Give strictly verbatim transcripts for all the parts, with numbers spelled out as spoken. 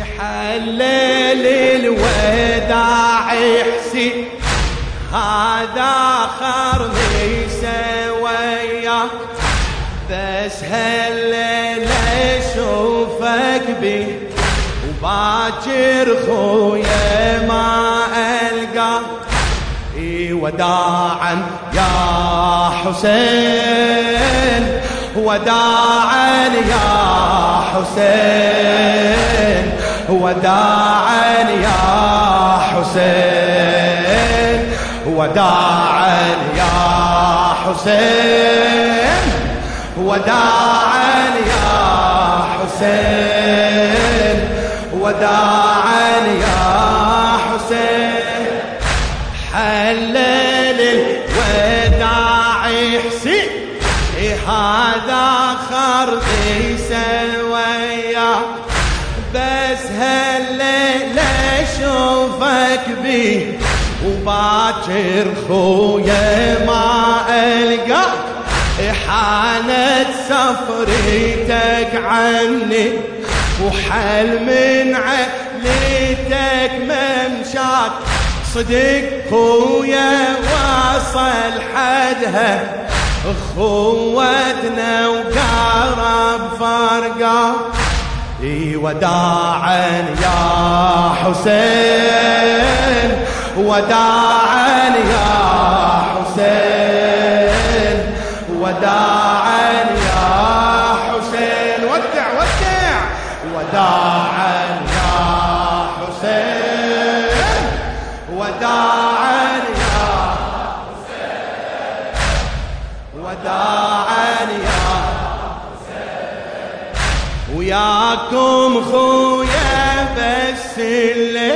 حلل الوداع حسين هذا خرني سوياك بس هالليلة اشوفك بي وباكر خويا ما القاك وداعا يا حسين وداعا يا حسين وداعا يا حسين وداعا يا حسين وداعا يا حسين وداعا يا حسين حلل الوداع حسين هذا خرطي سويا بس هالليلة اشوفك بيه وباكر خويا ما القاك حانت سفريتك عني وحل من عليتك ممشاك صدق خويا واصل حدها اخوتنا وقارب فرقا وداعا يا حسين وداعا يا حسين وداعا يا حسين ودع ودع وداعا يا حسين وداعا يا حسين وداعا يا حسين وياكم خويا بس اللي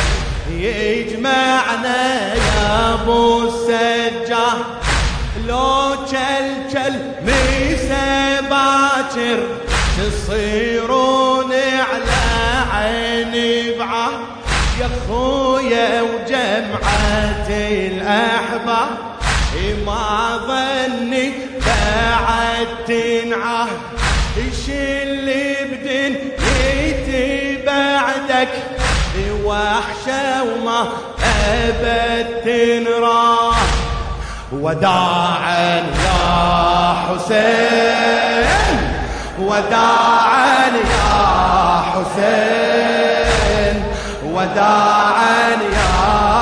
يجمعنا يا ابو السجاد لو جل جل ميسى باكر تصيرون على عيني بعاد يا خويا وجمعة الأحباب ما ظني بعد تنعاد ايش اللي بدنيتي بعدك وحشة وما أبد تنراه وداعا يا حسين وداعا يا حسين وداعا يا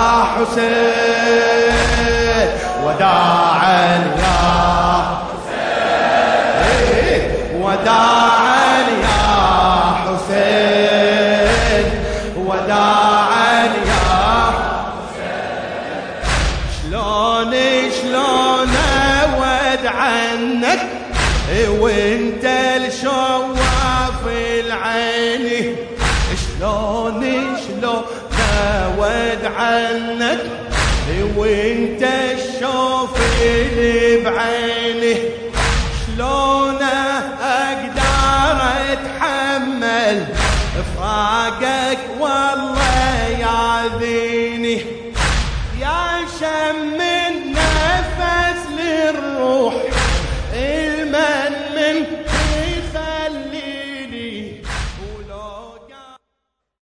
حسين وداعا يا حسين وداعا يا حسين وداعا يا حسين شلون شلون اود عنك وانت الشواف العيني شلون شلون اود عنك وانت الشوف اللي بعيني شلون اقدر اتحمل فراقك والله يعذيني يا شم النفس للروح